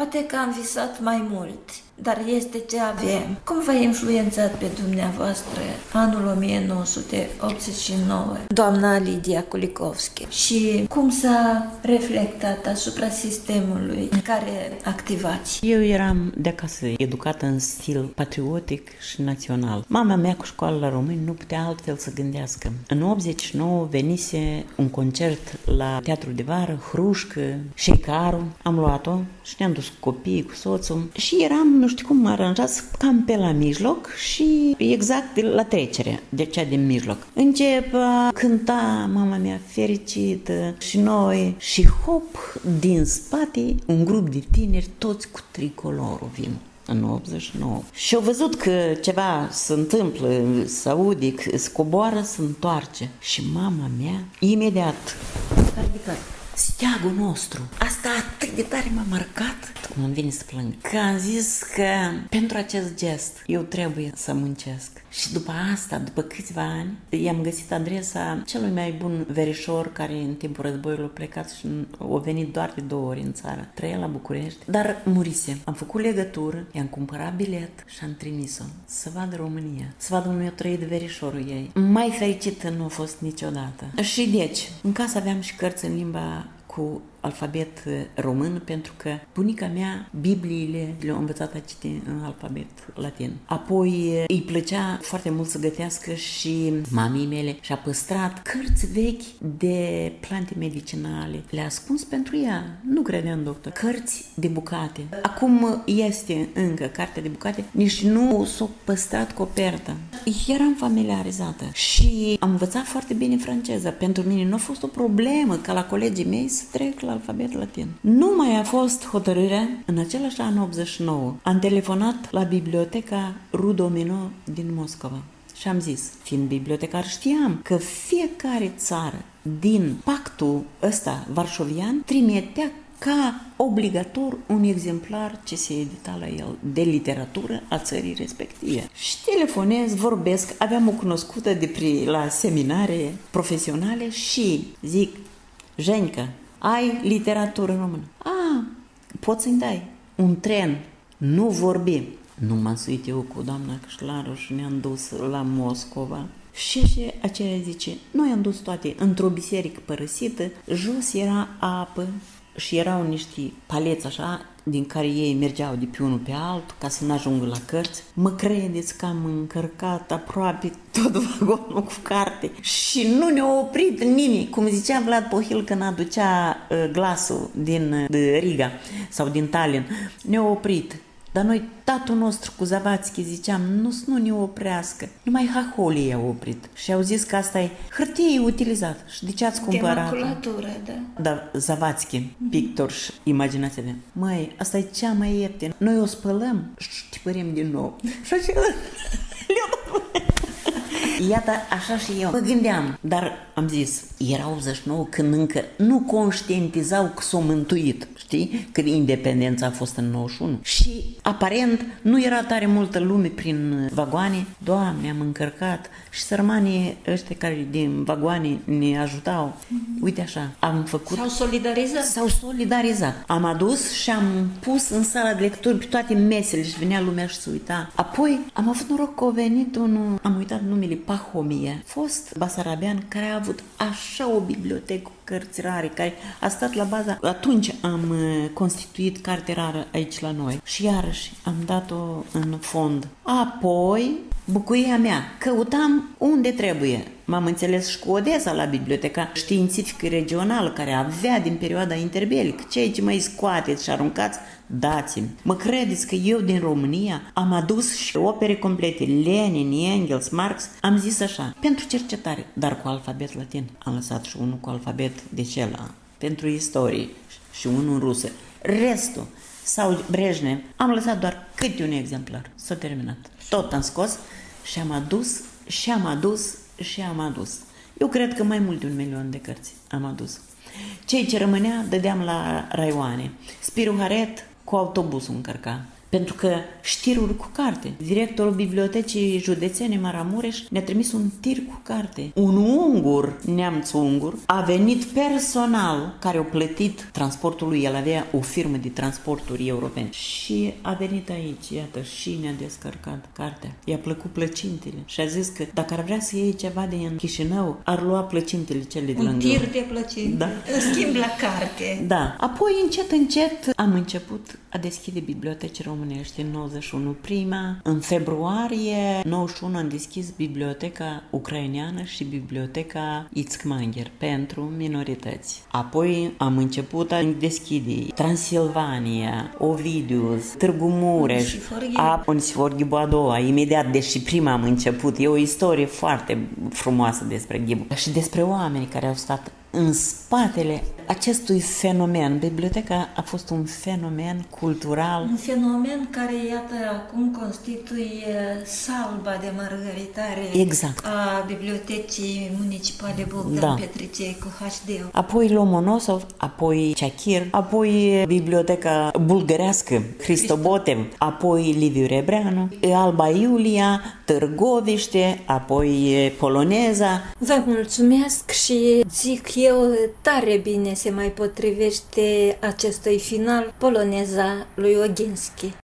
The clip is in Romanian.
Poate că am visat mai mult, dar este ce avem. Cum v-a influențat pe dumneavoastră anul 1989, doamna Lidia Kulikovski, și cum s-a reflectat asupra sistemului în care activați? Eu eram de acasă educată în stil patriotic și național. Mama mea cu școală la români nu putea altfel să gândească. În 89 venise un concert la Teatrul de Vară, Hrușcă, Șeicaru. Am luat-o și ne-am dus cu copiii, cu soțul și eram, nu știu cum, aranjați cam pe la mijloc și exact la trecere de cea din mijloc. Încep a cânta mama mea fericită și noi și hop, din spate un grup de tineri, toți cu tricolorul vin. În 89. Și au văzut că ceva se întâmplă, se aude, că se coboară, se întoarce. Și mama mea, imediat, s-a ridicat. Steagul nostru. Asta atât de tare m-a marcat, cum îmi vine să plâng, că am zis că pentru acest gest eu trebuie să muncesc. Și după asta, după câțiva ani, i-am găsit adresa celui mai bun verișor care în timpul războiului a plecat și a venit doar de 2 ori în țară. Trăia la București, dar murise. Am făcut legătură, i-am cumpărat bilet și am trimis-o să vadă România, să vadă unde a trăit verișorul ei. Mai fericită nu a fost niciodată. Și deci, în casă aveam și cărți în limba cu alfabet român, pentru că bunica mea Bibliile le-a învățat a citi în alfabet latin. Apoi îi plăcea foarte mult să gătească și mamii mele și-a păstrat cărți vechi de plante medicinale. Le-a ascuns pentru ea, nu credea în doctor. Cărți de bucate. Acum este încă cartea de bucate, nici nu s-a păstrat coperta. Eram familiarizată și am învățat foarte bine franceză. Pentru mine nu a fost o problemă ca la colegii mei să trec la alfabet latin. Nu mai a fost hotărârea în același an 89. Am telefonat la biblioteca Rudomino din Moscova și am zis, fiind bibliotecar, știam că fiecare țară din pactul ăsta varșovian trimitea ca obligator un exemplar ce se edita la el de literatură a țării respective. Și telefonez, vorbesc, aveam o cunoscută la seminare profesionale și zic, Jenica, ai literatură română? Poți să-mi dai un tren, nu vorbi. Nu m-am suit eu cu doamna Cășlaru și ne-am dus la Moscova. Și aceea zice, noi am dus toate într-o biserică părăsită, jos era apă și erau niște paleți așa, din care ei mergeau de pe unul pe altul ca să nu ajungă la cărți. Mă credeți că am încărcat aproape tot vagonul cu carte și nu ne-a oprit nimeni. Cum zicea Vlad Pohil când aducea glasul din Riga sau din Tallinn, ne-a oprit. Dar noi, tatăl nostru cu Zavatski, ziceam, nu ne oprească. Numai Haholii i-au oprit. Și au zis că asta e hârtie utilizată. Și de ce ați cumpărat? De maculatură, da. Da, Zavatski, pictor și imaginația mea. Măi, asta e cea mai ieftină. Noi o spălăm și tipărim din nou. Și așa, iată, așa și eu. Mă gândeam, dar am zis, era 89 când încă nu conștientizau că s-o mântuit, știi? Când independența a fost în 91. Și aparent nu era tare multă lume prin vagoane. Doamne, am încărcat și sărmanii ăștia care din vagoane ne ajutau. Uite așa, am făcut... S-au solidarizat. Am adus și am pus în sala de lecturi pe toate mesele și venea lumea și se uita. Apoi am avut noroc că a venit unul, am uitat numele, Pahomie, fost basarabean care a avut așa o bibliotecă cu cărți rare, care a stat la baza. Atunci am constituit carte rară aici la noi și iarăși am dat-o în fond. Apoi, bucuria mea, căutam unde trebuie. M-am înțeles și cu Odessa la biblioteca științifică regională, care avea din perioada interbelică. Cei ce mai scoateți și aruncați, dați-mi. Mă credeți că eu din România am adus și opere complete, Lenin, Engels, Marx, am zis așa, pentru cercetare, dar cu alfabet latin. Am lăsat și unul cu alfabet de cela, pentru istorie și unul în rusă. Restul, sau Brejnev, am lăsat doar câte un exemplar. S-a terminat. Tot am scos și am adus și am adus și am adus. Eu cred că mai mult de 1 milion de cărți am adus. Cei ce rămânea dădeam la raioane. Spiru Haret cu autobusul încărca. pentru că știruri cu carte. Directorul Bibliotecii Județene Maramureș ne-a trimis un tir cu carte. Un ungur, neamț ungur, a venit personal, care a plătit transportul lui, el avea o firmă de transporturi europene și a venit aici, iată, și ne-a descărcat cartea. I-a plăcut plăcintele și a zis că dacă ar vrea să iei ceva din Chișinău, ar lua plăcintele cele de lângă. Un tir de plăcinte. Da. În schimb la carte. Da. Apoi, încet am început a deschide biblioteci românești în 91 prima. În februarie 91 am deschis biblioteca ucraineană și biblioteca Itzkmanger pentru minorități. Apoi am început a deschide Transilvania, Ovidius, Târgu Mureș, Unsforghibu a doua. Imediat, deși prima am început, e o istorie foarte frumoasă despre Ghibu și despre oameni care au stat în spatele acestui fenomen. Biblioteca a fost un fenomen cultural. Un fenomen care, iată, acum constituie salba de margaritare a Bibliotecii Municipale Bogdan Petricei cu HD. Apoi Lomonosov, apoi Ceachir, apoi Biblioteca Bulgărească Hristobotev, apoi Liviu Rebreanu, Alba Iulia, Târgoviște, apoi Poloneza. Vă mulțumesc și zic eu, tare bine se mai potrivește acestui final Poloneza lui Oginski.